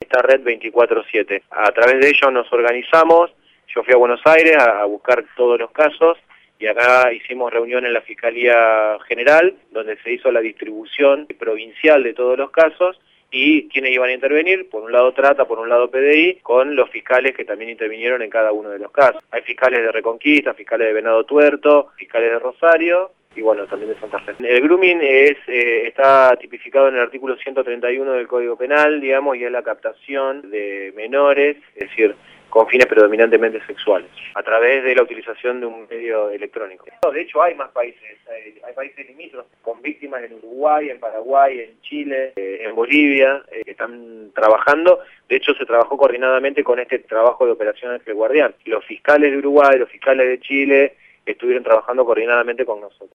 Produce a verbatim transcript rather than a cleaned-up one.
esta red veinticuatro siete. A través de ello nos organizamos, yo fui a Buenos Aires a, a buscar todos los casos y acá hicimos reunión en la Fiscalía General, donde se hizo la distribución provincial de todos los casos y quienes iban a intervenir, por un lado Trata, por un lado P D I, con los fiscales que también intervinieron en cada uno de los casos. Hay fiscales de Reconquista, fiscales de Venado Tuerto, fiscales de Rosario y bueno, también de Santa Fe. El grooming es, eh, está tipificado en el artículo ciento treinta y uno del Código Penal, digamos, y es la captación de menores, es decir, con fines predominantemente sexuales, a través de la utilización de un medio electrónico. De hecho, hay más países, hay, hay países limítrofes con víctimas en Uruguay, en Paraguay, en Chile, eh, en Bolivia, eh, que están trabajando. De hecho, se trabajó coordinadamente con este trabajo de Operación Ángel Guardián. Los fiscales de Uruguay, los fiscales de Chile, estuvieron trabajando coordinadamente con nosotros.